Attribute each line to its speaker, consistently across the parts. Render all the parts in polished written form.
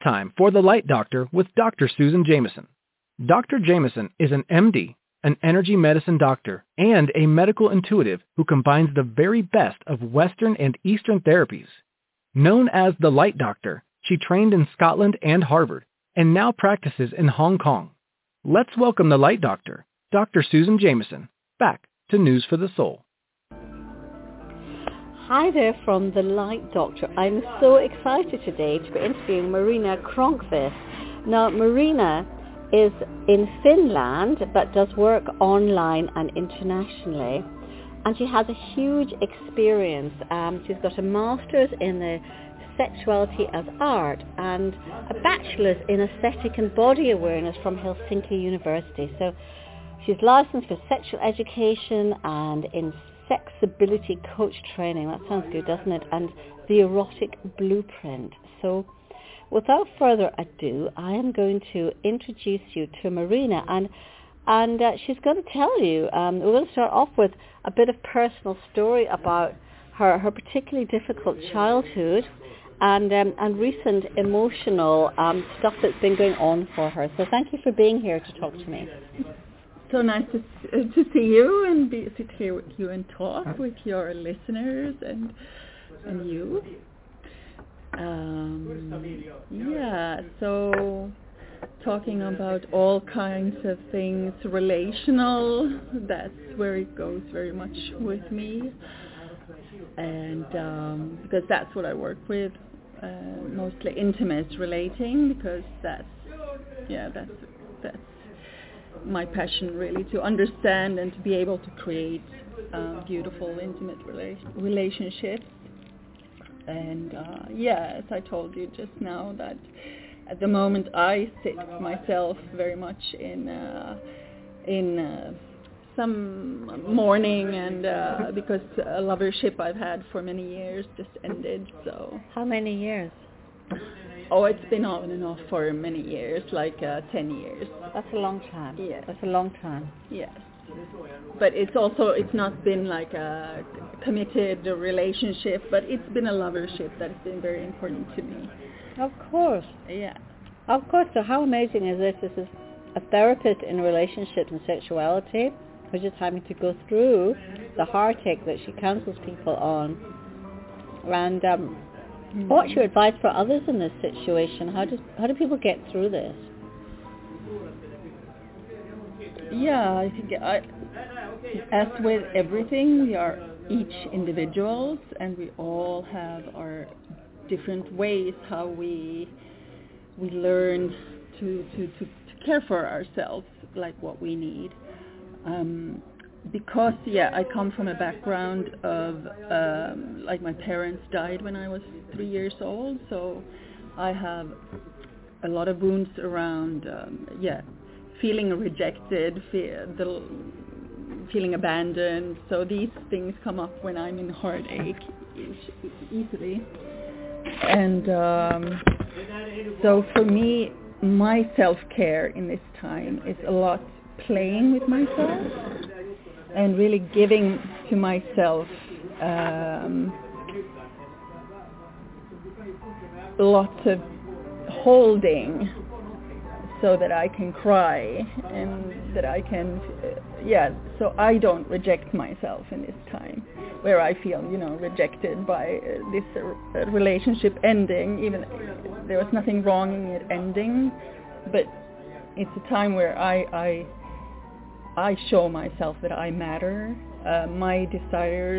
Speaker 1: time for The Light Doctor with Dr. Susan Jameson. Dr. Jameson is an MD, an energy medicine doctor, and a medical intuitive who combines the very best of Western and Eastern therapies. Known as The Light Doctor, she trained in Scotland and Harvard, and now practices in Hong Kong. Let's welcome The Light Doctor, Dr. Susan Jameson, back to News for the Soul.
Speaker 2: Hi there from The Light Doctor. I'm so excited today to be interviewing Marina Kronqvist. Now, Marina is in Finland but does work online and internationally. And she has a huge experience. She's got a master's in the sexuality as art and a bachelor's in aesthetic and body awareness from Helsinki University. So she's licensed for sexual education and in Sexability coach training. That sounds good, doesn't it? And the erotic blueprint. So without further ado, I am going to introduce you to Marina, and she's going to tell you, we're going to start off with a bit of personal story about her particularly difficult childhood and recent emotional stuff that's been going on for her. So thank you for being here to talk to me.
Speaker 3: So nice to see you and sit here with you and talk with your listeners and you. So talking about all kinds of things relational, that's where it goes very much with me. And because that's what I work with, mostly intimate relating, because that's my passion, really, to understand and to be able to create beautiful, intimate relationships. And as I told you just now, that at the moment I sit myself very much in some mourning, and because a lovership I've had for many years just ended. So
Speaker 2: how many years?
Speaker 3: Oh, it's been on and off for many years, like 10 years.
Speaker 2: That's a long time.
Speaker 3: Yes.
Speaker 2: That's a long time.
Speaker 3: Yes. But it's not been like a committed relationship, but it's been a lovership that's been very important to me.
Speaker 2: Of course.
Speaker 3: Yeah.
Speaker 2: Of course. So how amazing is this? This is a therapist in relationships and sexuality who's just having to go through the heartache that she counsels people on. And what's your advice for others in this situation? How do people get through this?
Speaker 3: Yeah, I think as with everything, we are each individuals, and we all have our different ways how we learn to care for ourselves, like what we need. Because I come from a background of like my parents died when I was 3 years old, so I have a lot of wounds around feeling rejected, feeling abandoned. So these things come up when I'm in heartache easily. And so for me, my self-care in this time is a lot playing with myself and really giving to myself lots of holding, so that I can cry and that I can, so I don't reject myself in this time where I feel, rejected by this relationship ending. Even there was nothing wrong in it ending, but it's a time where I show myself that I matter. My desires,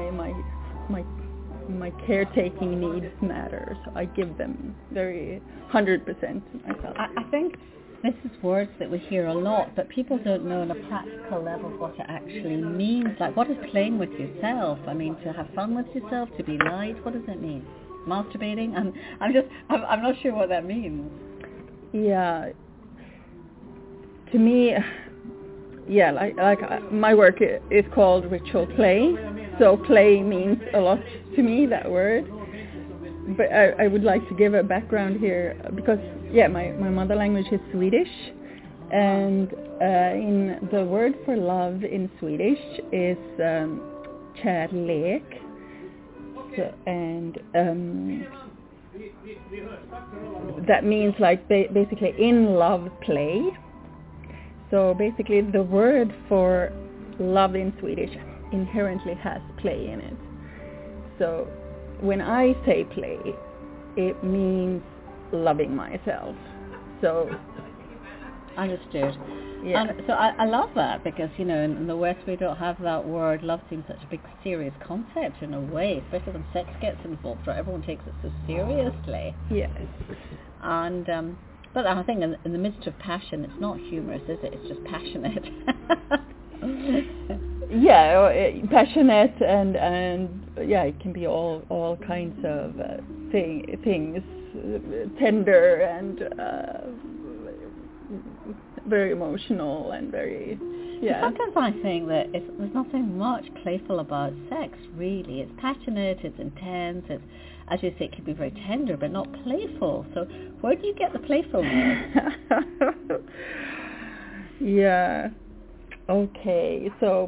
Speaker 3: my caretaking needs matter. So I give them very 100% to myself.
Speaker 2: I think this is words that we hear a lot, but people don't know on a practical level what it actually means. Like, what is playing with yourself? I mean, to have fun with yourself, to be light. What does it mean? Masturbating? I'm not sure what that means.
Speaker 3: Yeah. To me, like my work is called ritual play. So play means a lot to me, that word. But I would like to give a background here because, my mother language is Swedish. And in the word for love in Swedish is kärlek. So, and that means like basically in love play. So basically the word for love in Swedish inherently has play in it. So when I say play, it means loving myself. So
Speaker 2: understood.
Speaker 3: yeah.
Speaker 2: And so I love that because, you know, in the West we don't have that word. Love seems such a big serious concept in a way, especially when sex gets involved, right? Everyone takes it so seriously.
Speaker 3: Yes.
Speaker 2: And but I think in the midst of passion, it's not humorous, is it? It's just passionate.
Speaker 3: Yeah, passionate and yeah, it can be all kinds of things, tender and very emotional and very, yeah.
Speaker 2: Sometimes I think that there's nothing much playful about sex, really. It's passionate, it's intense, it's, as you say, it can be very tender, but not playful. So where do you get the playfulness?
Speaker 3: Yeah. Okay, so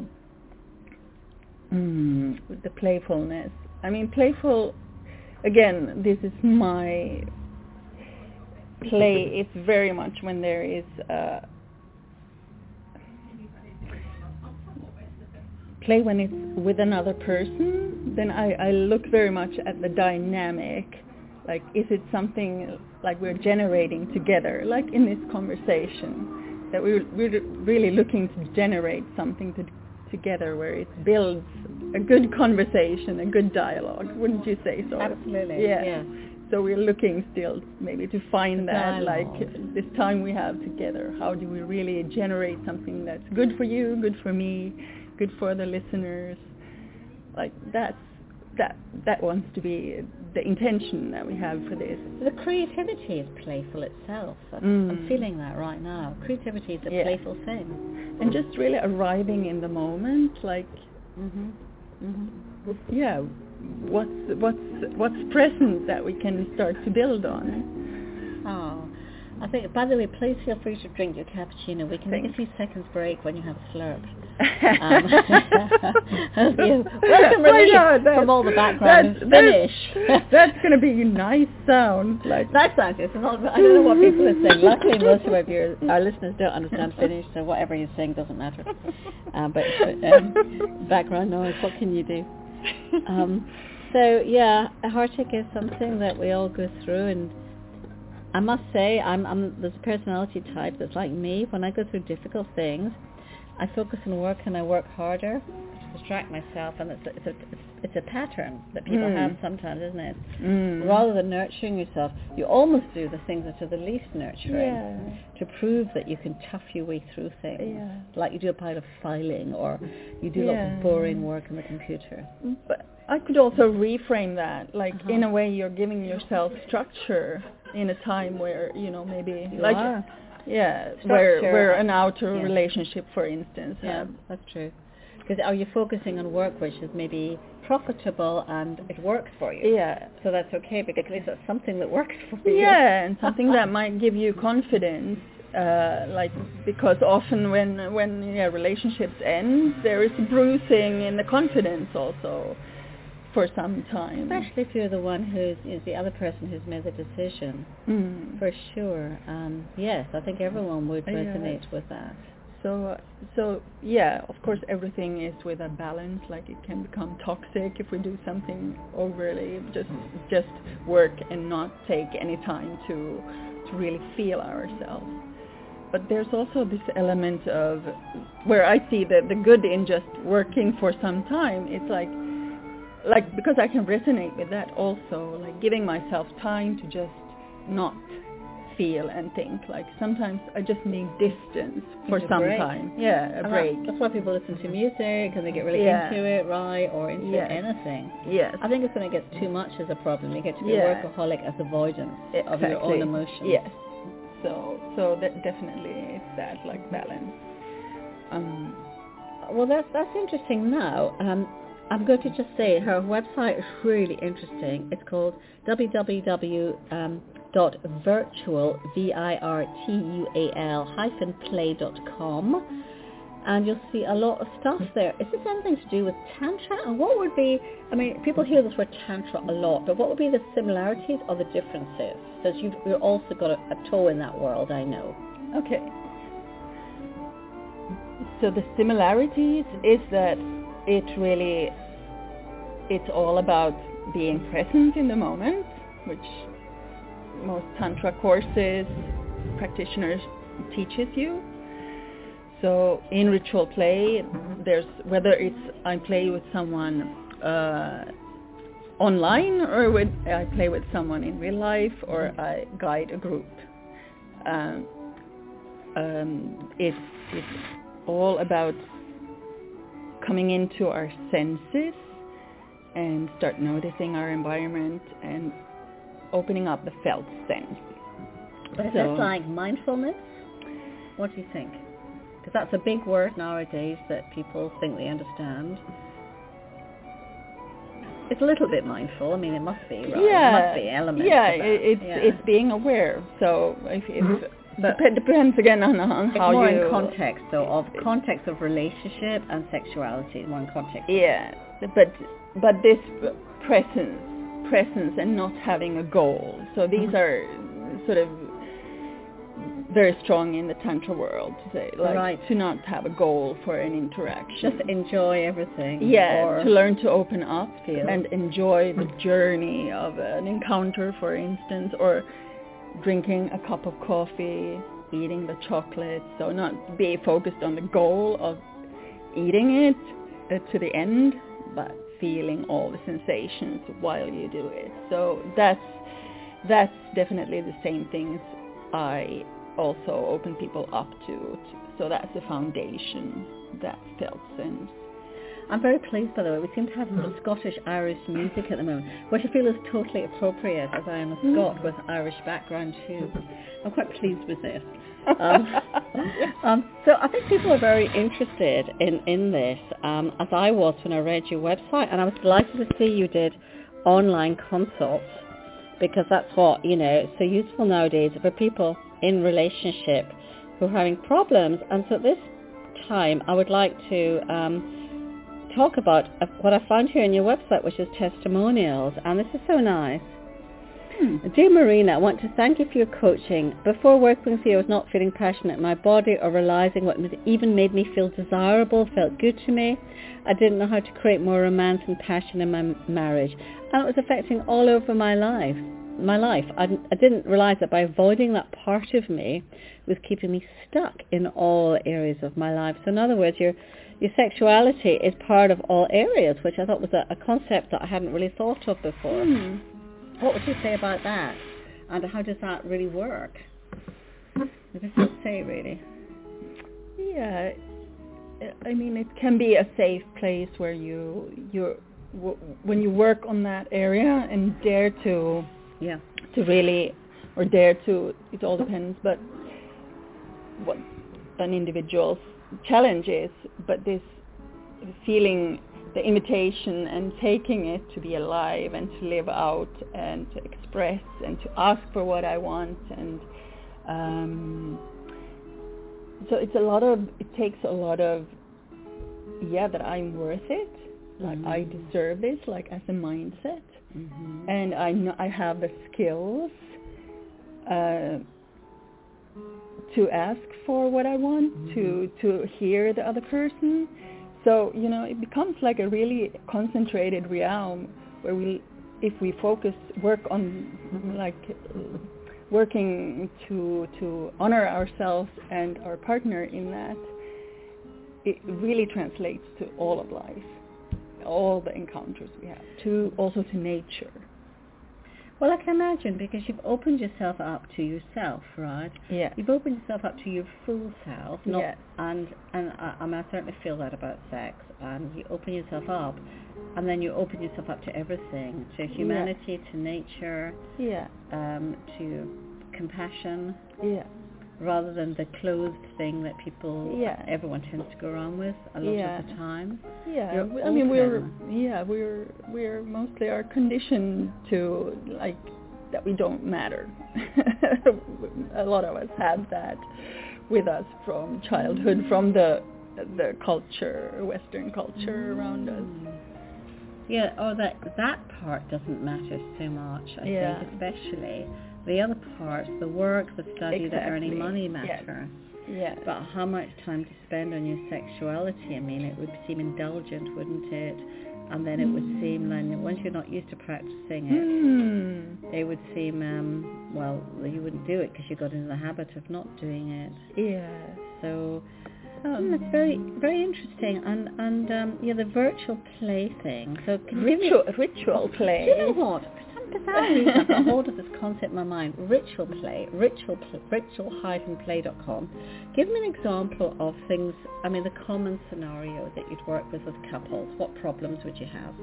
Speaker 3: the playfulness. I mean, playful, again, this is my play. It's very much when there is play when it's with another person, then I look very much at the dynamic. Like, is it something like we're generating together, like in this conversation, that we're really looking to generate something together where it builds a good conversation, a good dialogue, wouldn't you say so?
Speaker 2: Absolutely, yeah.
Speaker 3: So we're looking still maybe to find that,
Speaker 2: dialogue.
Speaker 3: like, this time we have together, how do we really generate something that's good for you, good for me, good for the listeners? Like, that wants to be the intention that we have for this.
Speaker 2: The creativity is playful itself. I'm feeling that right now. Creativity is a playful thing.
Speaker 3: And just really arriving in the moment, like, yeah, what's present that we can start to build on.
Speaker 2: Oh, I think, by the way, please feel free to drink your cappuccino. We can make a few seconds break when you have a slurp. Welcome relief from all the background finish.
Speaker 3: That's going to be a nice sound. Like
Speaker 2: nice sound, yes. I don't know what people are saying. Luckily, most of our listeners don't understand Finnish, so whatever you're saying doesn't matter. But background noise, what can you do? So yeah, a heartache is something that we all go through, and I must say, there's a personality type that's like me. When I go through difficult things, I focus on work and I work harder to distract myself, and it's a pattern that people have sometimes, isn't it? Rather than nurturing yourself, you almost do the things that are the least nurturing to prove that you can tough your way through things, like you do a pile of filing or you do lots of boring work on the computer.
Speaker 3: But I could also reframe that, like in a way you're giving yourself structure in a time where, you know, maybe where an outer relationship, for instance.
Speaker 2: Yeah, that's true. Because are you focusing on work which is maybe profitable and it works for you?
Speaker 3: Yeah.
Speaker 2: So that's okay, because at least that's something that works for you.
Speaker 3: Yeah, and something that might give you confidence. Like, because often when relationships end, there is bruising in the confidence also for some time.
Speaker 2: Especially if you're the one who's the other person who's made the decision. For sure. Yes, I think everyone would resonate with that.
Speaker 3: So yeah, of course everything is with a balance. Like, it can become toxic if we do something overly just work and not take any time to really feel ourselves. But there's also this element of where I see the good in just working for some time. It's like because I can resonate with that also, like giving myself time to just not feel and think. Like, sometimes I just need distance for some time. Yeah, a break.
Speaker 2: That's why people listen to music, and they get really into it, right? Or into anything. Yes. I think it's when it gets too much is a problem. You get to be a workaholic as avoidance of your own emotions.
Speaker 3: Yes. So that definitely is that, like, balance.
Speaker 2: Well, that's interesting now. I'm going to just say her website is really interesting. It's called www.virtual-play.com. and you'll see a lot of stuff there. Is this anything to do with Tantra? And what would be, I mean, people hear this word Tantra a lot, but what would be the similarities or the differences? Because you've also got a toe in that world, I know.
Speaker 3: Okay. So the similarities is that it's all about being present in the moment, which most Tantra courses, practitioners teaches you. So in ritual play, there's, whether it's I play with someone online or I play with someone in real life or I guide a group. It's all about coming into our senses and start noticing our environment and opening up the felt sense.
Speaker 2: Is this like mindfulness? What do you think? Because that's a big word nowadays that people think they understand. It's a little bit mindful. I mean, it must be, right?
Speaker 3: Yeah,
Speaker 2: it must be elements
Speaker 3: yeah,
Speaker 2: of that.
Speaker 3: it's being aware. So but it depends again on how
Speaker 2: more
Speaker 3: you...
Speaker 2: in context, though, of context of relationship and sexuality, more in context.
Speaker 3: Yeah, but this presence and not having a goal. So these are sort of very strong in the Tantra world, to say, like to not have a goal for an interaction.
Speaker 2: Just enjoy everything.
Speaker 3: Yeah, to learn to open up and enjoy the journey of an encounter, for instance, or drinking a cup of coffee, eating the chocolate. So not be focused on the goal of eating it to the end, but feeling all the sensations while you do it. So that's definitely the same things I also open people up to. So that's the foundation, that felt sense.
Speaker 2: I'm very pleased, by the way. We seem to have some Scottish-Irish music at the moment, which I feel is totally appropriate, as I am a Scot with Irish background too. I'm quite pleased with this. So I think people are very interested in this, as I was when I read your website, and I was delighted to see you did online consults, because that's what, it's so useful nowadays for people in relationship who are having problems. And so at this time, I would like to talk about what I found here on your website, which is testimonials, and this is so nice. Dear Marina, I want to thank you for your coaching. Before working with you, I was not feeling passionate in my body or realizing what even made me feel desirable, felt good to me. I didn't know how to create more romance and passion in my marriage, and it was affecting all over my life. I didn't realize that by avoiding that part of me was keeping me stuck in all areas of my life. So in other words, your sexuality is part of all areas, which I thought was a concept that I hadn't really thought of before. What would you say about that? And how does that really work? What does it say, really?
Speaker 3: Yeah, I mean, it can be a safe place where when you work on that area and dare to really, or dare to, it all depends, but what an individual's challenge is, but this feeling, the invitation and taking it to be alive and to live out and to express and to ask for what I want, and so it takes a lot of that I'm worth it, like I deserve this, like as a mindset, and I know I have the skills to ask for what I want, to hear the other person. So, it becomes like a really concentrated realm where if we work on working to honor ourselves and our partner in that, it really translates to all of life, all the encounters we have, also to nature.
Speaker 2: Well, I can imagine, because you've opened yourself up to yourself, right?
Speaker 3: Yeah.
Speaker 2: You've opened yourself up to your full self,
Speaker 3: Yeah.
Speaker 2: And I certainly feel that about sex. You open yourself up, and then you open yourself up to everything, to humanity, to nature, to compassion, rather than the closed thing that everyone tends to go around with a lot of the time.
Speaker 3: Yeah, I mean, we're mostly are conditioned to that we don't matter. A lot of us have that with us from childhood, from the the culture, Western culture around us.
Speaker 2: Yeah, or that part doesn't matter so much, I think, especially. The other parts, the work, the study, the earning money matter.
Speaker 3: Yeah.
Speaker 2: But how much time to spend on your sexuality? I mean, it would seem indulgent, wouldn't it? And then it would seem, like, once you're not used to practicing it, it would seem, well, you wouldn't do it because you got into the habit of not doing it.
Speaker 3: Yeah.
Speaker 2: So it's very, very interesting. And the virtual play thing. So
Speaker 3: ritual play.
Speaker 2: Do you know what? For some bizarre reason, I've got hold of this concept in my mind. Ritual play, ritual-play.com. Give me an example of things, I mean, the common scenario that you'd work with couples. What problems would you have?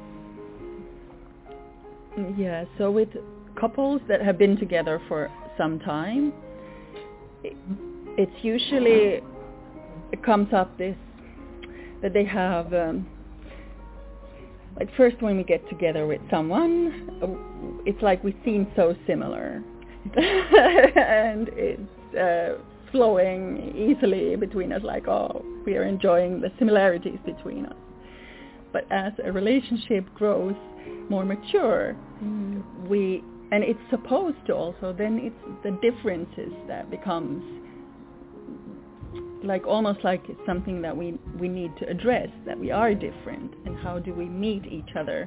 Speaker 3: Yeah, so with couples that have been together for some time, it's usually, it comes up this, that they have, like first when we get together with someone, it's like we seem so similar. And it's flowing easily between us, like, oh, we are enjoying the similarities between us. But as a relationship grows more mature, and it's supposed to also, then it's the differences that becomes like almost like it's something that we need to address, that we are different, and how do we meet each other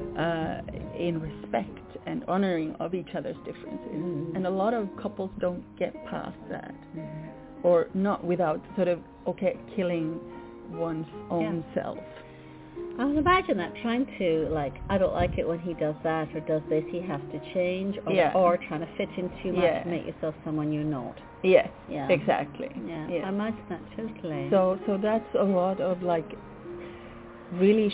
Speaker 3: in respect and honoring of each other's differences. And a lot of couples don't get past that, or not without sort of, okay, one's own self.
Speaker 2: I would imagine that, trying to, like, I don't like it when he does that or does this, he has to change, or trying to fit in too much to make yourself someone you're not.
Speaker 3: Yes, exactly.
Speaker 2: Yeah, I imagine that totally.
Speaker 3: So that's a lot of, like, really,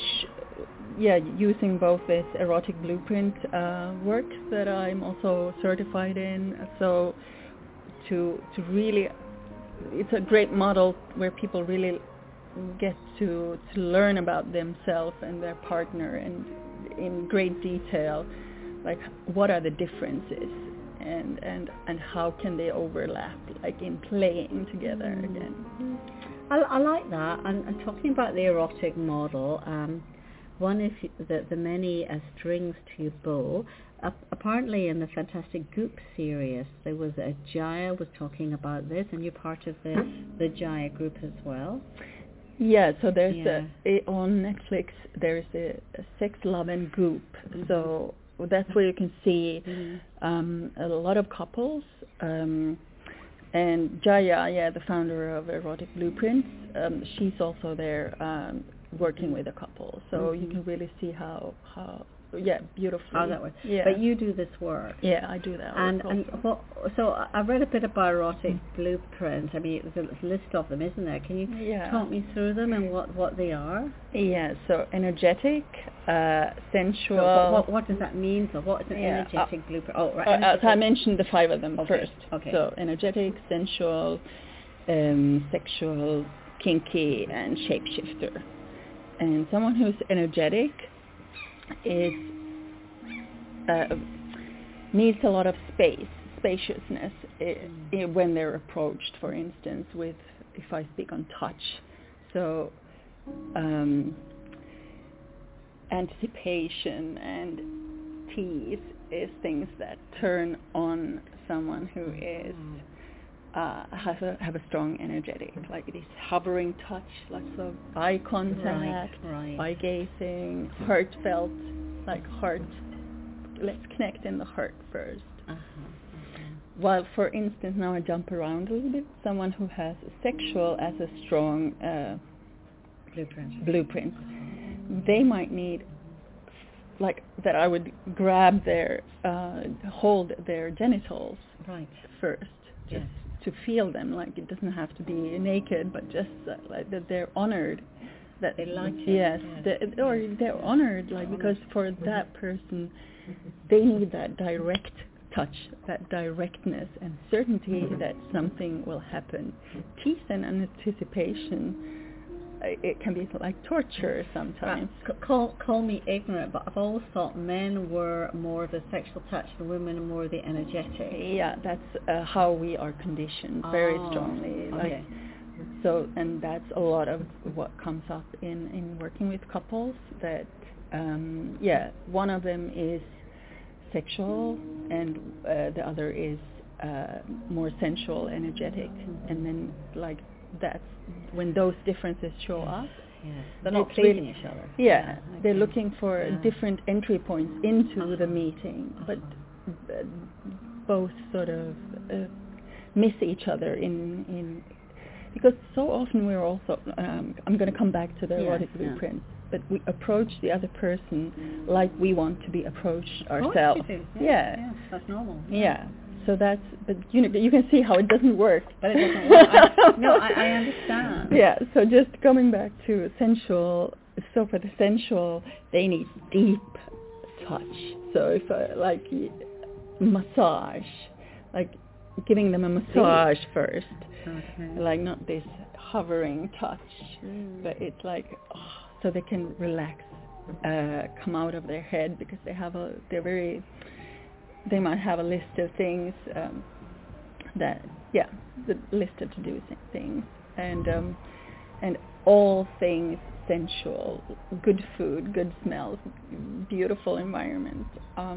Speaker 3: using both this erotic blueprint work that I'm also certified in. So to really, it's a great model where people really get to learn about themselves and their partner, and in great detail, like what are the differences and how can they overlap, like in playing together again.
Speaker 2: I like that. And talking about the erotic model, one of the many strings to your bow, apparently in the Fantastic Goop series, there was Jaya was talking about this, and you're part of the Jaya group as well.
Speaker 3: Yeah, so there's on Netflix there's a Sex, Love and Goop. So that's where you can see a lot of couples. And Jaya, the founder of Erotic Blueprints, she's also there working with a couple. So you can really see how beautifully.
Speaker 2: How that works.
Speaker 3: Yeah.
Speaker 2: But you do this work.
Speaker 3: Yeah, I do that work.
Speaker 2: And so I read a bit about Erotic Blueprint. I mean, there's a list of them, isn't there? Can you talk me through them and what they are? Yeah,
Speaker 3: so energetic, sensual.
Speaker 2: So what does that mean? So what is an energetic blueprint? Oh, right.
Speaker 3: So I mentioned the 5 of them first.
Speaker 2: Okay.
Speaker 3: So energetic, sensual, sexual, kinky, and shapeshifter. And someone who's energetic needs a lot of spaciousness when they're approached, for instance, with, if I speak on touch. So anticipation and tease is things that turn on someone who is have a strong energetic, like this hovering touch, lots of eye contact, eye gazing, heartfelt, like heart. Let's connect in the heart first. While, for instance, now I jump around a little bit. Someone who has sexual as a strong blueprint, they might need, like, that I would grab hold their genitals first, just to feel them. Like, it doesn't have to be naked, but just like that they're honored, that they like it. Yes, or they're honored, like, because for that person, they need that direct touch, that directness and certainty that something will happen. Tease and anticipation, it can be like torture sometimes.
Speaker 2: Call me ignorant, but I've always thought men were more the sexual touch and women more the energetic.
Speaker 3: Yeah, that's how we are conditioned very strongly.
Speaker 2: Okay.
Speaker 3: So, and that's a lot of what comes up in working with couples, that one of them is sexual and the other is more sensual, energetic, and then like that's when those differences show up.
Speaker 2: Yes. They're not pleasing each other.
Speaker 3: Yeah, they're looking for different entry points into the meeting, but both sort of miss each other in because so often we're also I'm going to come back to the erotic blueprint, but we approach the other person like we want to be approached ourselves.
Speaker 2: Yeah, that's normal.
Speaker 3: Yeah. So that's, but you can see how it doesn't work.
Speaker 2: But it doesn't work. I understand.
Speaker 3: Yeah, so just coming back to sensual, so for the sensual, they need deep touch. So if like massage, like giving them a massage first, like not this hovering touch, but it's like, so they can relax, come out of their head, because they might have a list of things the list of to-do things, and all things sensual, good food, good smells, beautiful environment,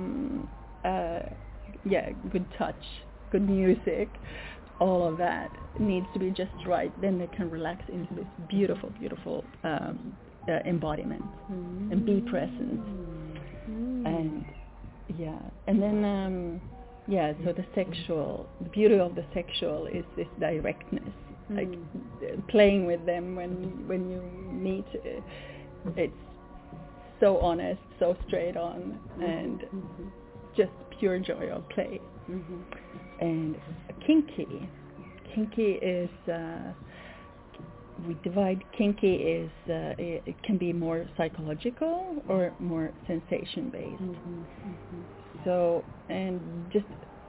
Speaker 3: good touch, good music, all of that needs to be just right. Then they can relax into this beautiful, beautiful embodiment and be present. And and then so the beauty of the sexual is this directness, like playing with them when you meet. It's so honest, so straight on, and just pure joy of play. And kinky is we divide kinky is it can be more psychological or more sensation based. So, and just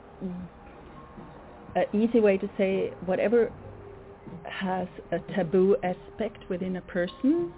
Speaker 3: an easy way to say, whatever has a taboo aspect within a person,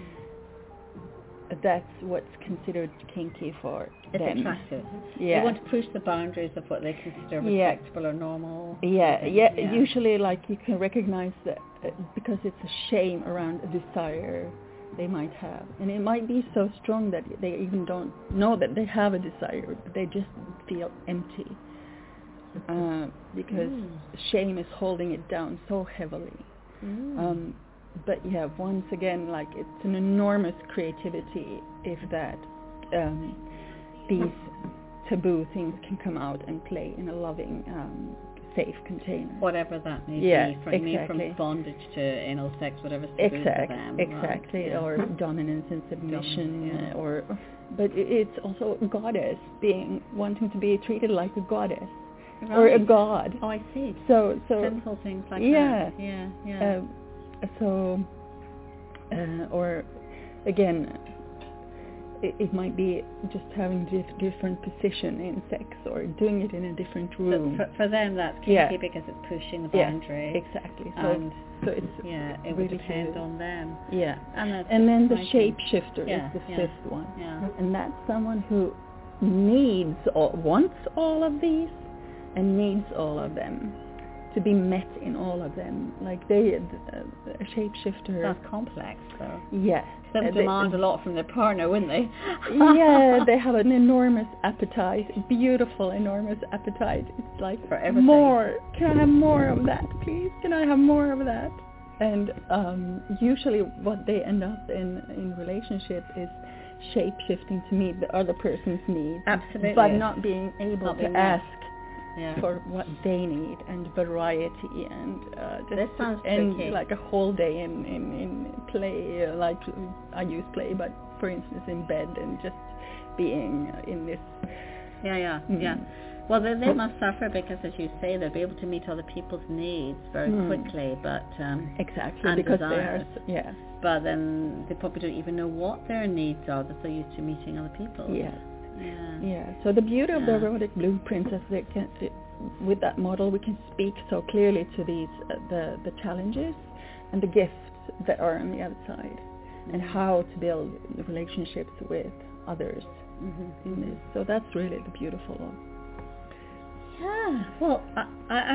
Speaker 3: that's what's considered kinky for them.
Speaker 2: It's attractive.
Speaker 3: Yeah.
Speaker 2: They want to push the boundaries of what they consider respectable or normal.
Speaker 3: Usually, like, you can recognize that because it's a shame around a desire they might have, and it might be so strong that they even don't know that they have a desire, but they just feel empty because shame is holding it down so heavily. But once again, like, it's an enormous creativity if that these taboo things can come out and play in a loving, safe container.
Speaker 2: Whatever that may be, from bondage to anal sex, whatever's taboo for them.
Speaker 3: Exactly, right? Or dominance and submission, but it's also a goddess wanting to be treated like a goddess. Right. Or a god.
Speaker 2: Oh, I see.
Speaker 3: So
Speaker 2: simple things like that. Yeah. Or again, it might be just having different position in sex, or doing it in a different room. So for them, that's kinky because it's pushing the boundary.
Speaker 3: Yeah, exactly. So it's
Speaker 2: it would depend on them.
Speaker 3: Yeah, and then the shapeshifter is the fifth one.
Speaker 2: Yeah.
Speaker 3: And that's someone who wants all of these and needs all of them to be met in all of them. Like a shapeshifter.
Speaker 2: That's complex, though.
Speaker 3: Yeah.
Speaker 2: They demand a lot from their partner, wouldn't they?
Speaker 3: Yeah, they have an enormous appetite, beautiful, enormous appetite. It's like,
Speaker 2: for everything.
Speaker 3: More. Can I have more of that, please? Can I have more of that? And usually what they end up in relationship is shape-shifting to meet the other person's needs.
Speaker 2: Absolutely.
Speaker 3: But not being able to ask for what they need, and variety, and
Speaker 2: this sounds tricky.
Speaker 3: Like a whole day in play, like I use play, but for instance in bed, and just being in this.
Speaker 2: Yeah. Well, they must suffer because, as you say, they'll be able to meet other people's needs very quickly, but
Speaker 3: exactly,
Speaker 2: and
Speaker 3: because
Speaker 2: desires.
Speaker 3: they are
Speaker 2: But then they probably don't even know what their needs are. They're so used to meeting other people.
Speaker 3: Yeah. So the beauty of the erotic blueprint is with that model we can speak so clearly to these the challenges and the gifts that are on the other side, and how to build relationships with others in this. So that's really the beautiful one.
Speaker 2: Yeah. Well, I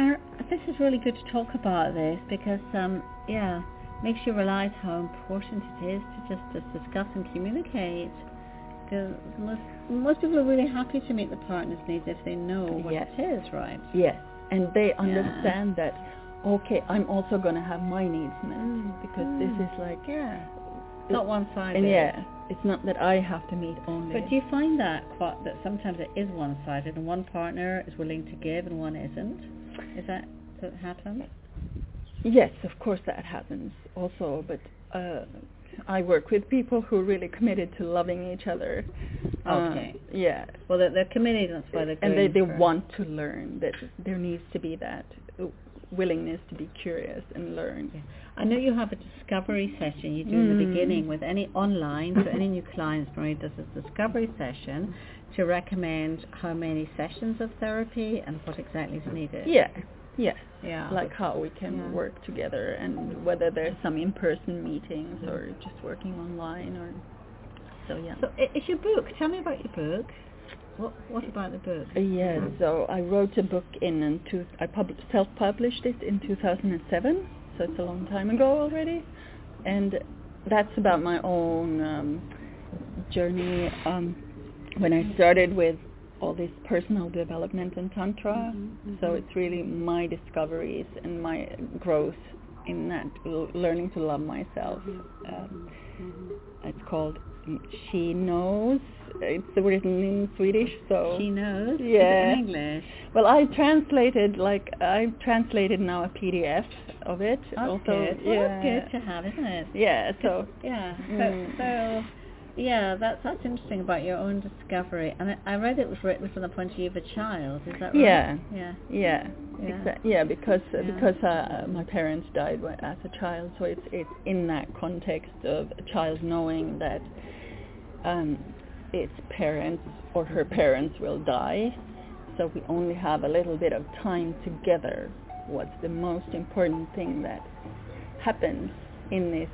Speaker 2: this is really good to talk about this because, makes you realise how important it is to discuss and communicate. Because most people are really happy to meet the partner's needs if they know what it is, right?
Speaker 3: Yes, and they understand that, okay, I'm also going to have my needs met, because this is like...
Speaker 2: It's not one-sided.
Speaker 3: And it's not that I have to meet only.
Speaker 2: But do you find that sometimes it is one-sided and one partner is willing to give and one isn't? Does that happen?
Speaker 3: Yes, of course that happens also, but I work with people who are really committed to loving each other.
Speaker 2: Okay.
Speaker 3: Well,
Speaker 2: they're committed, that's why they're going.
Speaker 3: And they want to learn. That there needs to be that willingness to be curious and learn.
Speaker 2: Yeah. I know you have a discovery session you do in the beginning with any online, so any new clients, Marie does a discovery session to recommend how many sessions of therapy and what exactly is needed.
Speaker 3: Yeah. Like how we can work together and whether there's some in-person meetings or just working online or
Speaker 2: So it's your book. Tell me about your book. What about the book?
Speaker 3: So I wrote a book I self-published it in 2007, so it's a long time ago already, and that's about my own journey when I started with all this personal development and tantra. So it's really my discoveries and my growth in that, learning to love myself. It's called She Knows. It's written in Swedish, so...
Speaker 2: She Knows?
Speaker 3: Yeah.
Speaker 2: In English?
Speaker 3: Well, I've translated now a PDF of it.
Speaker 2: That's
Speaker 3: also,
Speaker 2: good. Well, that's good to have, isn't it?
Speaker 3: Yeah, so...
Speaker 2: That's interesting about your own discovery. And I read it was written from the point of view of a child. Is that right?
Speaker 3: Because my parents died as a child, so it's in that context of a child knowing that its parents or her parents will die, so we only have a little bit of time together. What's the most important thing that happens in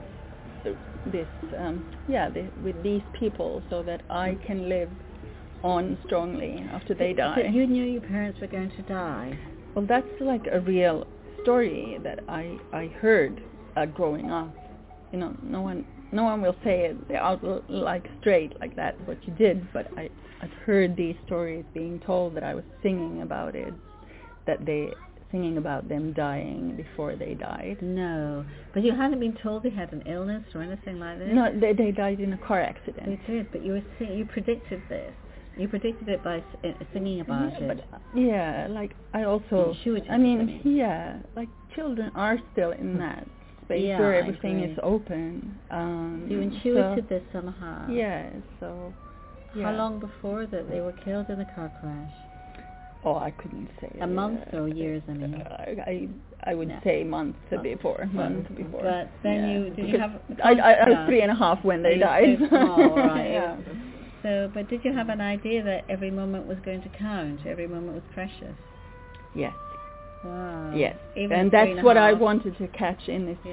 Speaker 3: with these people, so that I can live on strongly after they die.
Speaker 2: So you knew your parents were going to die?
Speaker 3: Well, that's like a real story that I heard growing up. You know, no one will say it out like straight like that's what you did, but I've heard these stories being told that I was singing about it, singing about them dying before they died.
Speaker 2: No, but you hadn't been told they had an illness or anything like this?
Speaker 3: No, they died in a car accident.
Speaker 2: They did, but you predicted this. You predicted it by singing about it.
Speaker 3: But, like I also, like children are still in that space where everything is open.
Speaker 2: You intuited this somehow.
Speaker 3: So...
Speaker 2: How long before that they were killed in a car crash?
Speaker 3: Oh, I couldn't say.
Speaker 2: A month or years, I mean.
Speaker 3: I would say months before.
Speaker 2: But then did you have...
Speaker 3: I was 3.5 when they died.
Speaker 2: So small, right? So, but did you have an idea that every moment was going to count? Every moment was precious?
Speaker 3: Yes.
Speaker 2: Wow.
Speaker 3: Yes. And that's what I wanted to catch in this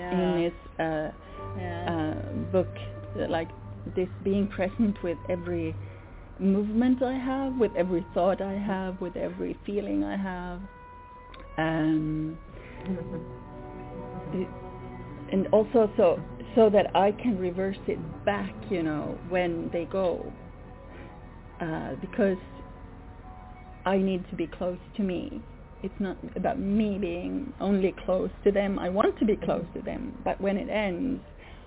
Speaker 3: book, like this being present with every movement I have, with every thought I have, with every feeling I have, and also so that I can reverse it back, when they go, because I need to be close to me. It's not about me being only close to them. I want to be close to them, but when it ends,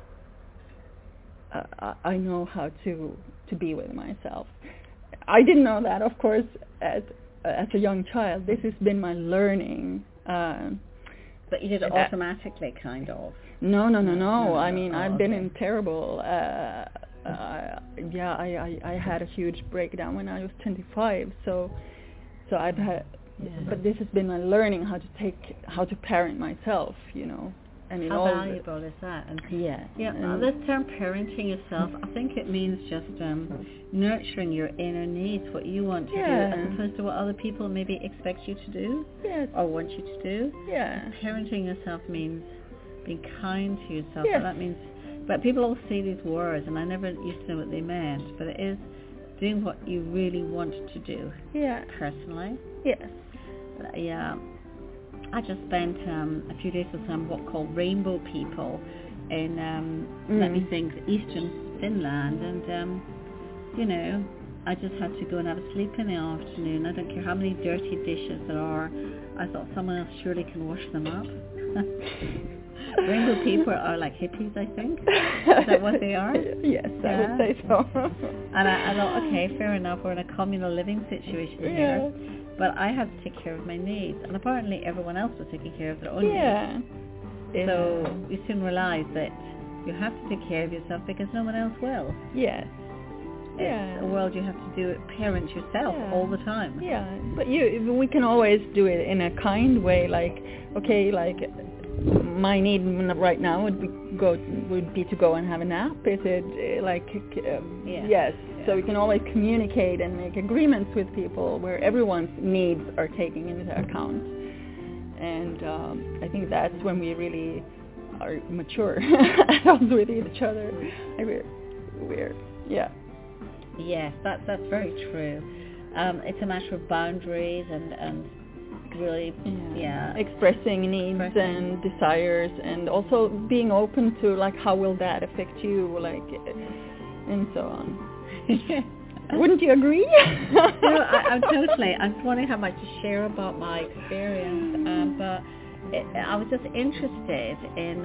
Speaker 3: I know how to be with myself. I didn't know that, of course, as a young child. This has been my learning.
Speaker 2: But you did it automatically, kind of?
Speaker 3: No. I mean, I've been in terrible... I had a huge breakdown when I was 25. So I've had... But this has been my learning how to parent myself, And
Speaker 2: how valuable is that? And this term parenting yourself, I think it means just nurturing your inner needs, what you want to do, as opposed to what other people maybe expect you to do or want you to do. Parenting yourself means being kind to yourself. That means, but people all say these words, and I never used to know what they meant, but it is doing what you really want to do. Personally. I just spent a few days with some what called rainbow people in let me think, eastern Finland, and you know, I just had to go and have a sleep in the afternoon. I don't care how many dirty dishes there are. I thought someone else surely can wash them up. Rainbow people are like hippies, I think. Is that what they are?
Speaker 3: Yes, I would say so.
Speaker 2: And I thought, okay, fair enough, we're in a communal living situation here. But I had to take care of my needs, and apparently everyone else was taking care of their own needs. So you soon realise that you have to take care of yourself because no one else will.
Speaker 3: Yes.
Speaker 2: It's a world you have to do it, parent yourself all the time.
Speaker 3: Yeah, but we can always do it in a kind way, like, okay, like my need right now would be to go and have a nap. Is it like yes? So we can always communicate and make agreements with people where everyone's needs are taken into account, and I think that's when we really are mature adults with each other. We're
Speaker 2: Yes, that's very true. It's a matter of boundaries and really,
Speaker 3: expressing needs and desires, and also being open to like how will that affect you, like, and so on. Wouldn't you agree?
Speaker 2: No, I'm totally. I just wondering how much to share about my experience, but I was just interested in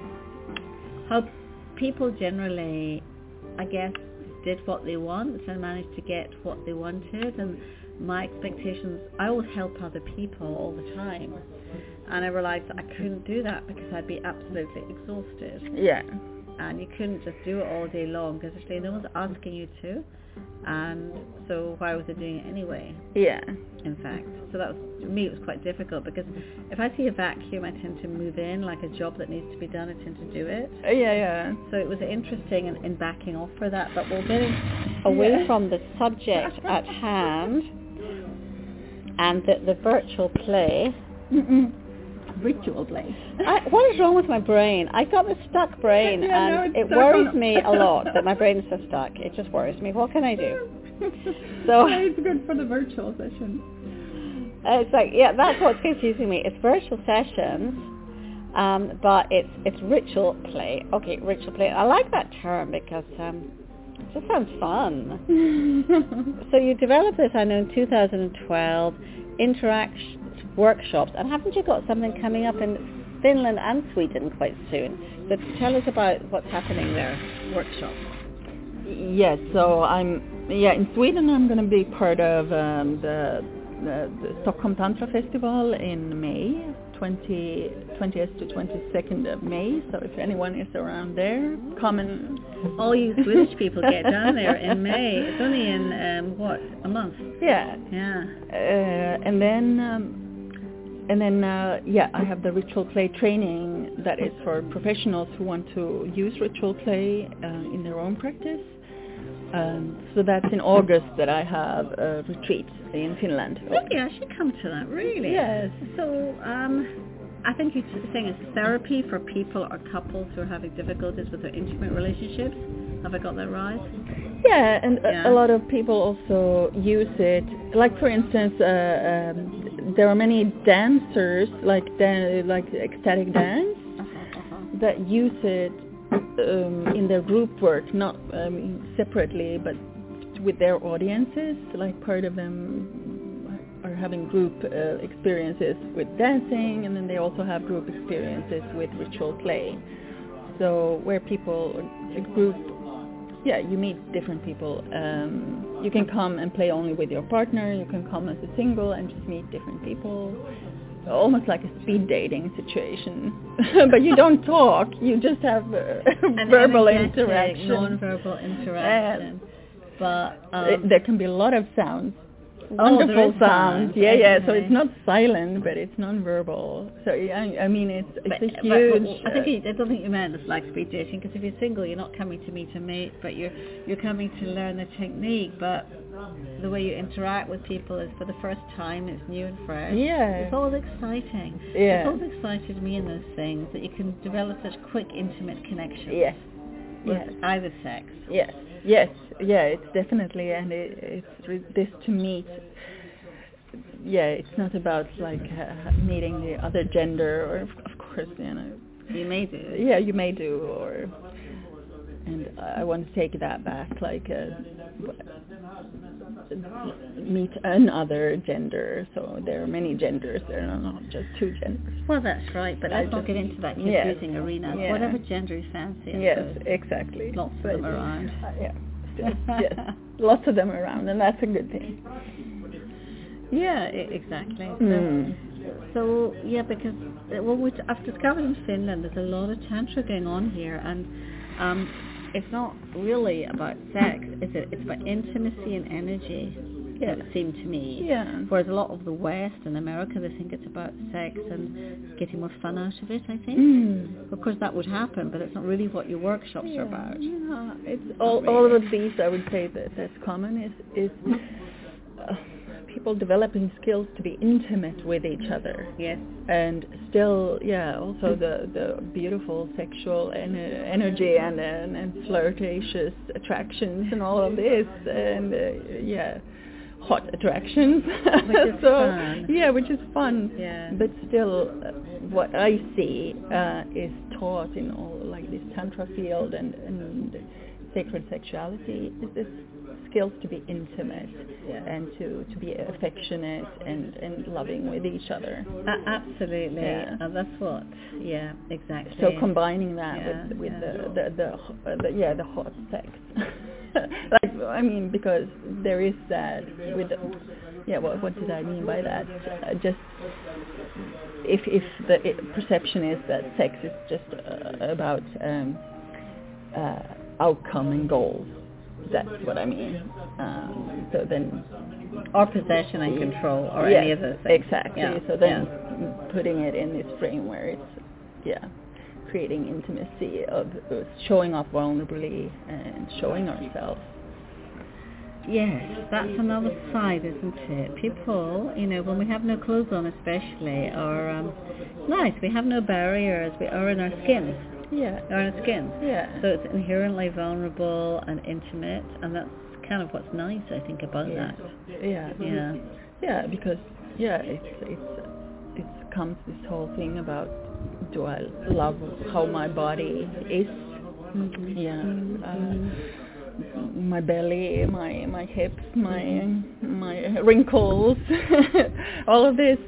Speaker 2: how people generally, I guess, did what they want and managed to get what they wanted. And my expectations, I always help other people all the time, and I realized that I couldn't do that because I'd be absolutely exhausted.
Speaker 3: Yeah.
Speaker 2: And you couldn't just do it all day long because actually no one's asking you to, and so why was I doing it anyway?
Speaker 3: Yeah.
Speaker 2: In fact, so that was, to me, it was quite difficult because if I see a vacuum, I tend to move in, like a job that needs to be done, I tend to do it.
Speaker 3: Yeah.
Speaker 2: So it was interesting in backing off for that, but we're getting away from the subject at hand and the virtual play.
Speaker 3: Ritual play.
Speaker 2: What is wrong with my brain? I got this stuck brain, and it worries me a lot that my brain is so stuck. It just worries me. What can I do? So
Speaker 3: it's good for the virtual session.
Speaker 2: It's like, that's what's confusing me. It's virtual sessions, but it's ritual play. Okay, ritual play. I like that term because it just sounds fun. So you developed this, I know, in 2012, interaction workshops, and haven't you got something coming up in Finland and Sweden quite soon? So tell us about what's happening there, workshops.
Speaker 3: Yes, so in Sweden I'm going to be part of the Stockholm Tantra Festival in May, 20th to 22nd of May, so if anyone is around there, come and...
Speaker 2: All you Swedish people get down there in May. It's only in, a month?
Speaker 3: Yeah. And then I have the ritual play training that is for professionals who want to use ritual play in their own practice. So that's in August that I have a retreat in Finland.
Speaker 2: Maybe I should come to that, really.
Speaker 3: Yes.
Speaker 2: So I think you're saying it's therapy for people or couples who are having difficulties with their intimate relationships. Have I got that right?
Speaker 3: Yeah, and a lot of people also use it. Like, for instance, there are many dancers, like ecstatic dance, that use it in their group work, not separately, but with their audiences. Like, part of them are having group experiences with dancing, and then they also have group experiences with ritual play. So where people, a group, you meet different people. You can come and play only with your partner. You can come as a single and just meet different people. Almost like a speed dating situation. But you don't talk. You just have verbal interaction.
Speaker 2: Non-verbal interaction. But
Speaker 3: there can be a lot of sounds. Wonderful sounds. Yeah. So it's not silent, but it's non-verbal. So I mean, it's a huge.
Speaker 2: I don't think you meant it's like speed dating, because if you're single, you're not coming to meet a mate, but you're coming to learn the technique. But the way you interact with people is for the first time. It's new and fresh.
Speaker 3: Yeah.
Speaker 2: It's always exciting.
Speaker 3: Yeah.
Speaker 2: It's always excited me in those things that you can develop such quick, intimate connections.
Speaker 3: Yes.
Speaker 2: With either sex.
Speaker 3: Yes. Yes, it's definitely, and it's this to meet it's not about like meeting the other gender, or of course,
Speaker 2: you may do.
Speaker 3: Yeah, you may do, and I want to take that back, like meet another gender. So there are many genders. There are not just two genders.
Speaker 2: Well, that's right, but let's not get into that confusing arena.
Speaker 3: Yeah.
Speaker 2: Whatever gender you fancy.
Speaker 3: Yes, exactly.
Speaker 2: Lots of them around.
Speaker 3: Yes, lots of them around, and that's a good thing.
Speaker 2: Yeah, exactly. So yeah, because I've discovered in Finland there's a lot of tantra going on here, and it's not really about sex, is it? It's about intimacy and energy.
Speaker 3: Yeah.
Speaker 2: It seemed to me.
Speaker 3: Yeah.
Speaker 2: Whereas a lot of the West and America, they think it's about sex and getting more fun out of it, I think. Of course that would happen, but it's not really what your workshops are about.
Speaker 3: Yeah. It's all of these, I would say, that's common is people developing skills to be intimate with each other.
Speaker 2: Yes.
Speaker 3: And still, also the beautiful sexual energy and flirtatious attractions and all of this, and hot attractions.
Speaker 2: Which is fun.
Speaker 3: Yeah, which is fun.
Speaker 2: Yeah.
Speaker 3: But still, what I see is taught in all like this tantra field and sacred sexuality is this skills to be intimate and to be affectionate and loving with each other.
Speaker 2: Absolutely. That's what. Yeah, exactly.
Speaker 3: So combining that with the hot sex. Because there is that with what did I mean by that? Just if the perception is that sex is just about outcome and goals. That's what I mean. So then,
Speaker 2: or possession and control, or any of those things.
Speaker 3: Exactly.
Speaker 2: Yeah.
Speaker 3: So then, putting it in this frame where it's creating intimacy of showing off vulnerably and showing ourselves.
Speaker 2: Yes, that's another side, isn't it? People, when we have no clothes on, especially, are nice. We have no barriers. We are in our skins.
Speaker 3: Yeah.
Speaker 2: Our skins.
Speaker 3: Yeah.
Speaker 2: So it's inherently vulnerable and intimate, and that's kind of what's nice, I think, about that.
Speaker 3: Yeah.
Speaker 2: Yeah.
Speaker 3: Yeah, because it comes this whole thing about, do I love how my body is?
Speaker 2: Mm-hmm.
Speaker 3: Yeah. My belly, my hips, my wrinkles, all of this,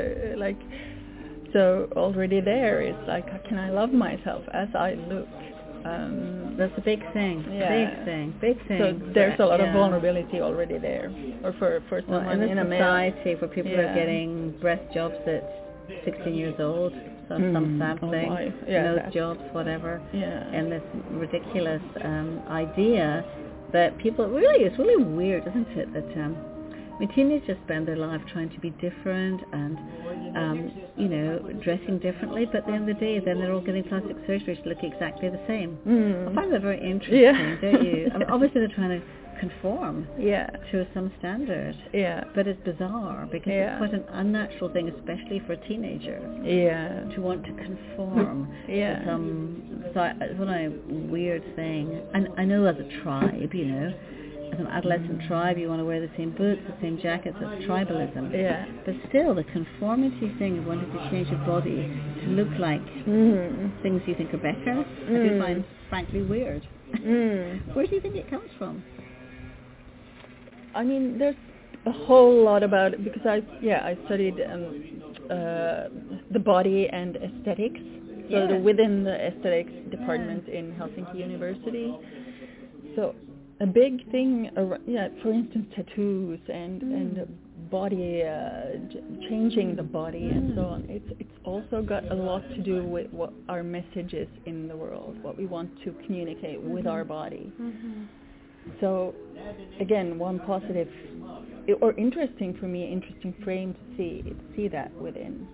Speaker 3: so already there is like, can I love myself as I look?
Speaker 2: That's a big thing. Big thing.
Speaker 3: So there's a lot of vulnerability already there, or for someone
Speaker 2: in
Speaker 3: a
Speaker 2: society where people are getting breast jobs at 16 years old, some sad thing, nose jobs, whatever, and this ridiculous idea that people it's really weird, isn't it? That teenagers spend their life trying to be different and dressing differently, but at the end of the day, then they're all getting plastic surgery to look exactly the same. I find that very interesting, don't you? I mean, obviously they're trying to conform to some standard, but it's bizarre because it's quite an unnatural thing, especially for a teenager, to want to conform to some. So it's one a weird thing. And I know as a tribe, as an adolescent tribe, you want to wear the same boots, the same jackets. That's tribalism. But still, the conformity thing of wanting to change your body to look like things you think are better, I do find frankly weird. Where do you think it comes from?
Speaker 3: I mean, there's a whole lot about it because I studied the body and aesthetics. So within the aesthetics department in Helsinki University. So a big thing, for instance, tattoos and body, changing the body and so on. It's also got a lot to do with what our message is in the world, what we want to communicate with our body. So again, one positive or interesting frame to see that within.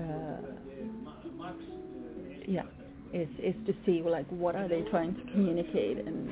Speaker 3: Is to see like what are they trying to communicate and.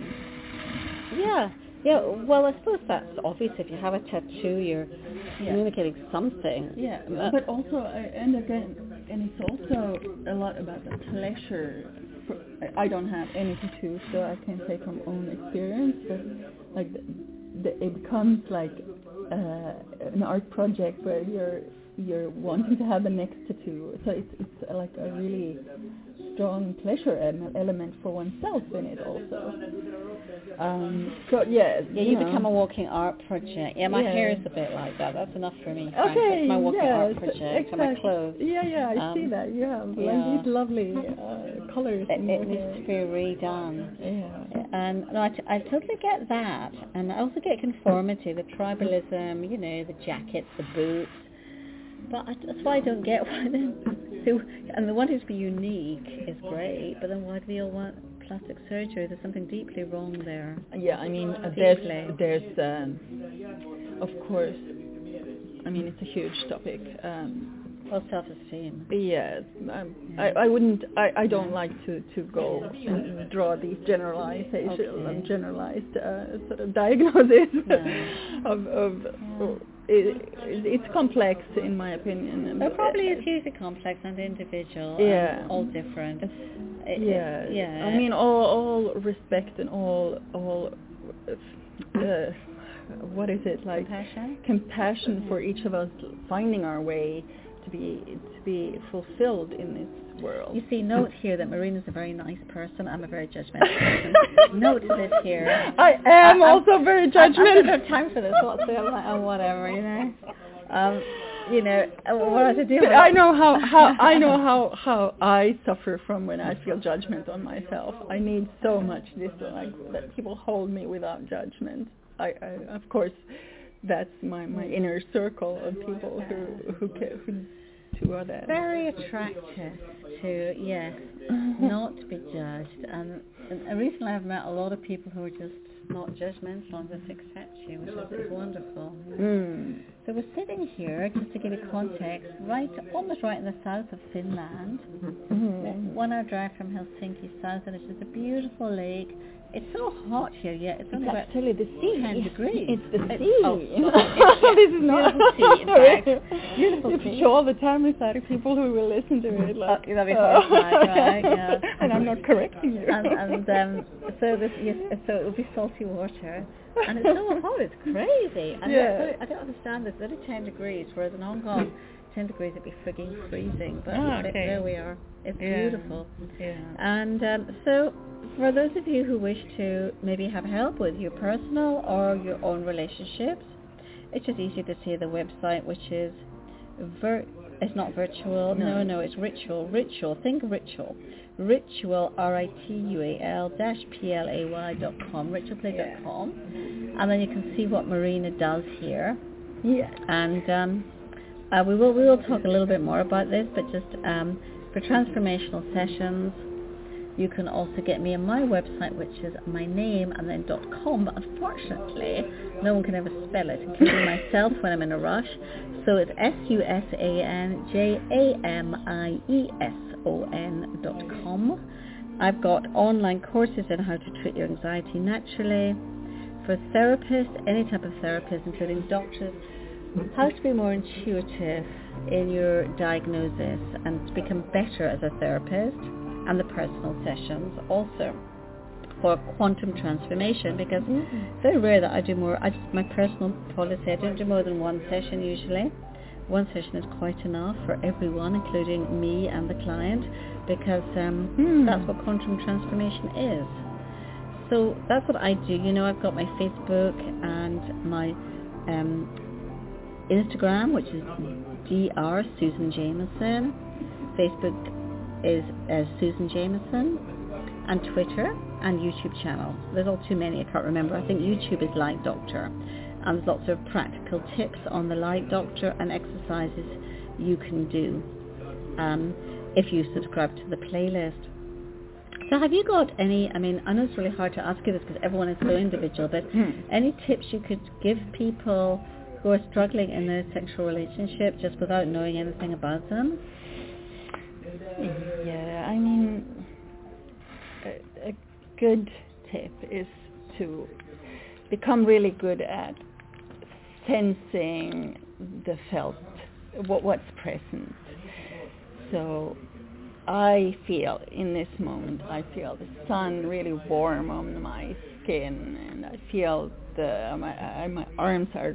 Speaker 2: Well, I suppose that's obvious. If you have a tattoo, you're communicating something.
Speaker 3: But also, and it's also a lot about the pleasure. I don't have any tattoos, so I can say from own experience, but like it becomes like an art project where you're wanting to have a next tattoo. So it's like a really strong pleasure element for oneself in it also. So
Speaker 2: you become a walking art project. Yeah, my hair is a bit like that. That's enough for me. Frankly.
Speaker 3: Okay,
Speaker 2: it's my walking art project.
Speaker 3: Exactly.
Speaker 2: And my clothes.
Speaker 3: Yeah, I see that. You have like these lovely colors.
Speaker 2: It needs to be redone.
Speaker 3: Yeah.
Speaker 2: And no, I totally get that, and I also get conformity, the tribalism, you know, the jackets, the boots. But that's why I don't get why then. So, and the wanting to be unique is great, but then why do they all want plastic surgery? There's something deeply wrong there.
Speaker 3: Yeah, I mean, there's of course, I mean, it's a huge topic.
Speaker 2: Well, self-esteem.
Speaker 3: Yes, I don't like to go and draw these generalizations and generalized sort of diagnosis of it's complex in my opinion.
Speaker 2: It probably is hugely complex and individual.
Speaker 3: Yeah,
Speaker 2: and all different.
Speaker 3: Yeah. I mean, all respect and all what is it like? Compassion for each of us, finding our way to be fulfilled in this world.
Speaker 2: You see, note here that Marina's a very nice person. I'm a very judgmental person. Note this here.
Speaker 3: I am also very judgmental.
Speaker 2: I don't have time for this whatsoever. I'm like, oh, whatever, you know. What to do?
Speaker 3: But I know how I suffer from when I feel judgment on myself. I need so much this, like that people hold me without judgment. I of course, that's my inner circle of people who are that.
Speaker 2: Very attractive to not to be judged. And recently I've met a lot of people who are just not judgmental and just accept you, which is wonderful. So we're sitting here, just to give you context, almost right in the south of Finland. 1 hour drive from Helsinki south, and it's just a beautiful lake. It's so hot here, yet it's only about
Speaker 3: actually the sea.
Speaker 2: 10 degrees.
Speaker 3: It's the sea.
Speaker 2: This is not beautiful sea, in fact. Beautiful sea.
Speaker 3: Sure, the time is there are people who will listen to it. Like,
Speaker 2: that'll be horrified, right? Yeah.
Speaker 3: And I'm not correcting you.
Speaker 2: So it will be salty water, and it's so hot, it's crazy. And I don't understand this. It's only 10 degrees, whereas in Hong Kong, 10 degrees it'd be frigging freezing. But there we are. It's beautiful.
Speaker 3: Yeah.
Speaker 2: And so, for those of you who wish to maybe have help with your personal or your own relationships, it's just easy to see the website, which is it's not virtual. No, it's ritual. Think ritual. Ritual, ritual-play.com, ritualplay.com, and then you can see what Marina does here.
Speaker 3: Yeah.
Speaker 2: And we will talk a little bit more about this, but just for transformational sessions, you can also get me on my website, which is my name and then .com, but unfortunately no one can ever spell it, including myself when I'm in a rush. So it's SUSANJAMIESON.com. I've got online courses on how to treat your anxiety naturally. For therapists, any type of therapist, including doctors, how to be more intuitive in your diagnosis and to become better as a therapist, and the personal sessions also for quantum transformation, because it's very rare that I do more. My personal policy, I don't do more than one session usually. One session is quite enough for everyone, including me and the client, because that's what quantum transformation is. So that's what I do. You know, I've got my Facebook and my Instagram, which is Dr. Susan Jameson. Facebook is Susan Jameson, and Twitter and YouTube channel. There's all too many, I can't remember. I think YouTube is Light Doctor, and there's lots of practical tips on the Light Doctor and exercises you can do if you subscribe to the playlist. So have you got any, I mean, I know it's really hard to ask you this because everyone is so individual, but any tips you could give people who are struggling in their sexual relationship just without knowing anything about them?
Speaker 3: Yeah, I mean, a good tip is to become really good at sensing the felt, what's present. So I feel in this moment, I feel the sun really warm on my skin, and I feel my arms are resting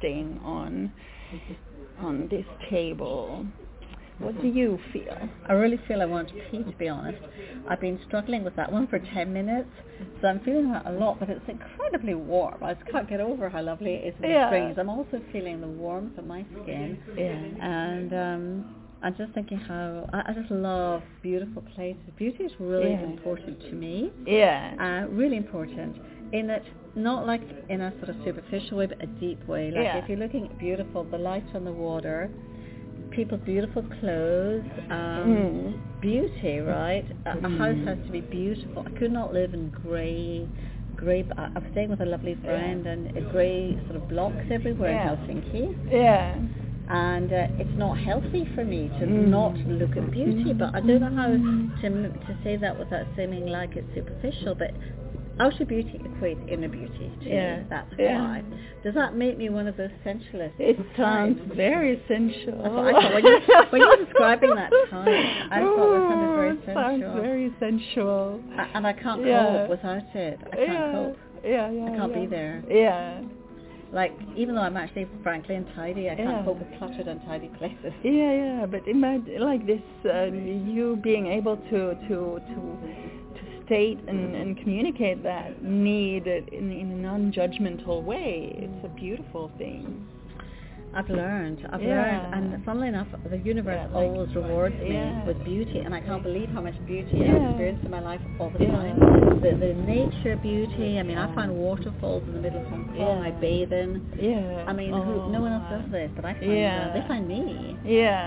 Speaker 3: resting on this table. What do you feel?
Speaker 2: I really feel I want to pee, to be honest. I've been struggling with that one for 10 minutes, so I'm feeling that a lot, but it's incredibly warm. I just can't get over how lovely it is in the springs. I'm also feeling the warmth of my skin, and I'm just thinking how I just love beautiful places. Beauty is really important to me. Really important in that, not like in a sort of superficial way, but a deep way. Like if you're looking at beautiful, the light on the water, people's beautiful clothes, beauty, right? A house has to be beautiful. I could not live in grey. I was staying with a lovely friend, and grey sort of blocks everywhere in Helsinki. And it's not healthy for me to not look at beauty. But I don't know how to say that without seeming like it's superficial. But outer beauty equates inner beauty to me. That's why. Does that make me one of those sensualists?
Speaker 3: It sounds very sensual.
Speaker 2: That's what I thought. When you were describing that time, I thought it sounded very sensual.
Speaker 3: It sounds very sensual.
Speaker 2: And I can't cope without it. I can't cope. I can't be there. Like, even though I'm actually frankly untidy, I can't cope with cluttered, untidy places.
Speaker 3: But imagine like this, you being able to state and communicate that need in a non-judgmental way. It's a beautiful thing.
Speaker 2: I've learned, and funnily enough, the universe always rewards me with beauty, and I can't believe how much beauty I've experienced in my life all the time. The nature beauty. I mean, I find waterfalls in the middle of Hong Kong. I bathe in. I mean, no one else does this, but I find they find me.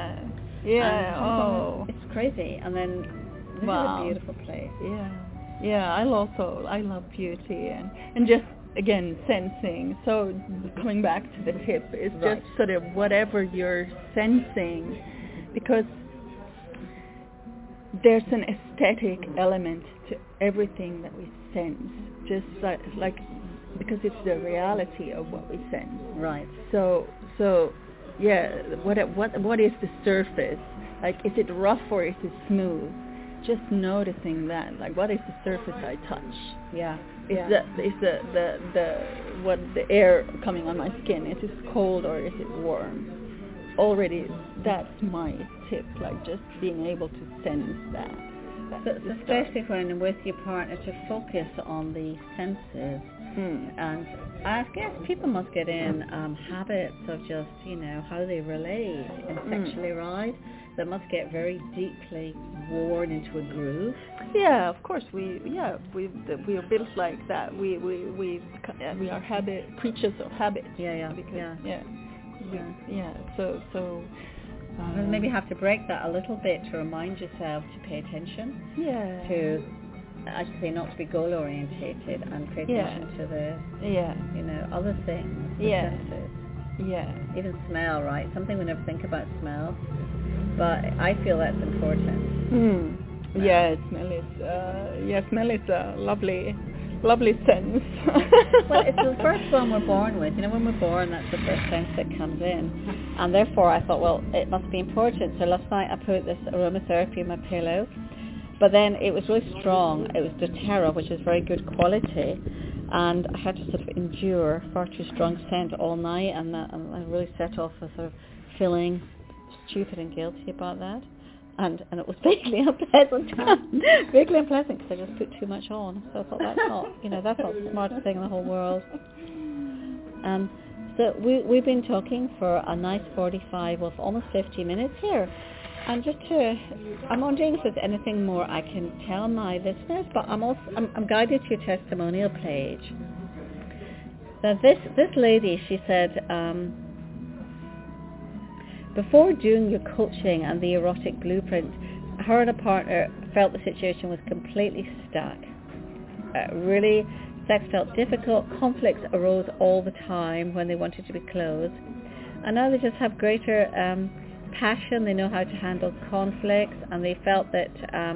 Speaker 2: It's crazy, and then this is a beautiful place.
Speaker 3: I love beauty and just, again, sensing. So coming back to the tip, is just sort of whatever you're sensing, because there's an aesthetic element to everything that we sense, just like because it's the reality of what we sense.
Speaker 2: Right.
Speaker 3: So what is the surface? Like, is it rough or is it smooth? Just noticing that, like, what is the surface I touch? Is the air coming on my skin? Is it cold or is it warm? Already, that's my tip. Like, just being able to sense that.
Speaker 2: So especially when with your partner, to focus on the senses. And I guess people must get in habits of just, how they relate and sexually, right? That must get very deeply worn into a groove.
Speaker 3: Yeah, of course. We are built like that. We are creatures of habit. So
Speaker 2: maybe have to break that a little bit to remind yourself to pay attention. To, I should say, not to be goal orientated and pay attention to the other things. The senses. Even smell, right? Something we never think about, smell. But I feel that's important.
Speaker 3: Smell is a lovely sense.
Speaker 2: Well, it's the first one we're born with. When we're born, that's the first sense that comes in. And therefore I thought, well, it must be important. So last night I put this aromatherapy in my pillow. But then it was really strong. It was doTERRA, which is very good quality. And I had to sort of endure far too strong scent all night. And I really set off a sort of feeling stupid and guilty about that, and it was vaguely unpleasant because I just put too much on. So I thought that's not the smartest thing in the whole world. So we've been talking for a nice 45, well, almost 50 minutes here, and I'm wondering if there's anything more I can tell my listeners, but I'm guided to your testimonial page. Now this lady, she said, before doing your coaching and the erotic blueprint, her and a partner felt the situation was completely stuck. Really, sex felt difficult. Conflicts arose all the time when they wanted to be close. And now they just have greater passion. They know how to handle conflicts, and they felt that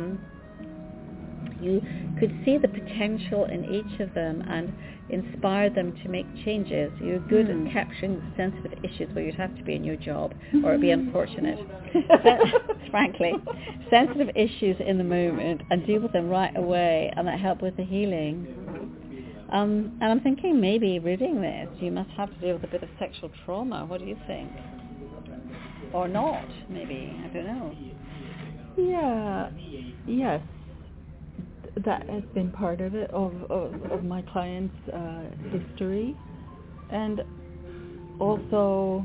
Speaker 2: you could see the potential in each of them and inspire them to make changes. You're good at capturing sensitive issues where you'd have to be in your job, or it'd be unfortunate. Frankly, sensitive issues in the moment, and deal with them right away, and that helped with the healing. And I'm thinking maybe reading this, you must have to deal with a bit of sexual trauma. What do you think? Or not, maybe. I don't know.
Speaker 3: Yeah. Yes. That has been part of it, of my client's history. And also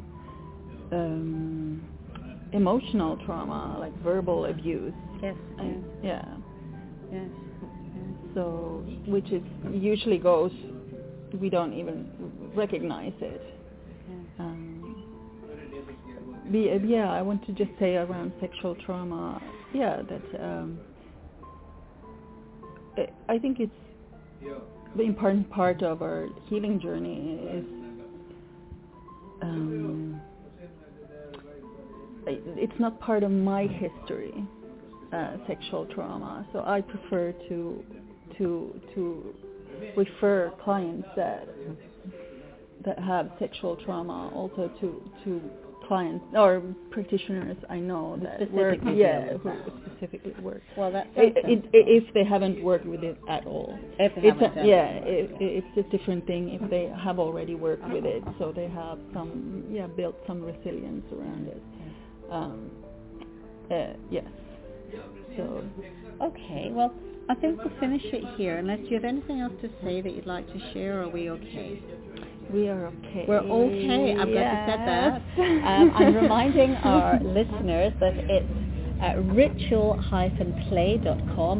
Speaker 3: emotional trauma, like verbal abuse.
Speaker 2: Yes.
Speaker 3: Yeah.
Speaker 2: Yes.
Speaker 3: So, which is usually goes, we don't even recognize it. Yeah, I want to just say around sexual trauma, that I think it's the important part of our healing journey is it's not part of my history, sexual trauma. So I prefer to refer clients that have sexual trauma also to clients or practitioners I know that work, who specifically work.
Speaker 2: Well, that's
Speaker 3: if they haven't worked with it at all. It's a different thing if they have already worked with it, so they have built some resilience around it. Yes. So.
Speaker 2: Okay. Well, I think we'll finish it here. Unless you have anything else to say that you'd like to share, or are we okay?
Speaker 3: We are okay.
Speaker 2: We're okay. I'm glad you said that. I'm reminding our listeners that it's ritual-play.com,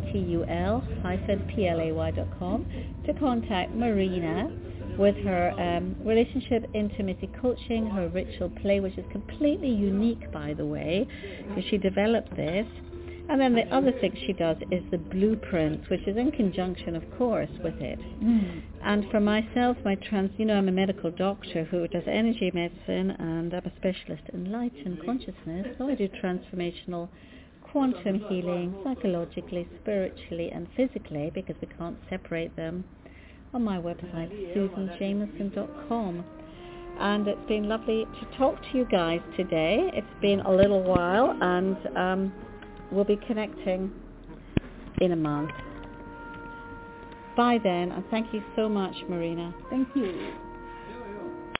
Speaker 2: RITUL-PLAY.com, to contact Marina with her relationship intimacy coaching, her ritual play, which is completely unique, by the way, because she developed this. And then the other thing she does is the blueprints, which is in conjunction, of course, with it. And for myself, I'm a medical doctor who does energy medicine, and I'm a specialist in light and consciousness. So I do transformational quantum healing, psychologically, spiritually, and physically, because we can't separate them, on my website, SusanJameson.com. And it's been lovely to talk to you guys today. It's been a little while, and we'll be connecting in a month. Bye then, and thank you so much, Marina.
Speaker 3: Thank you.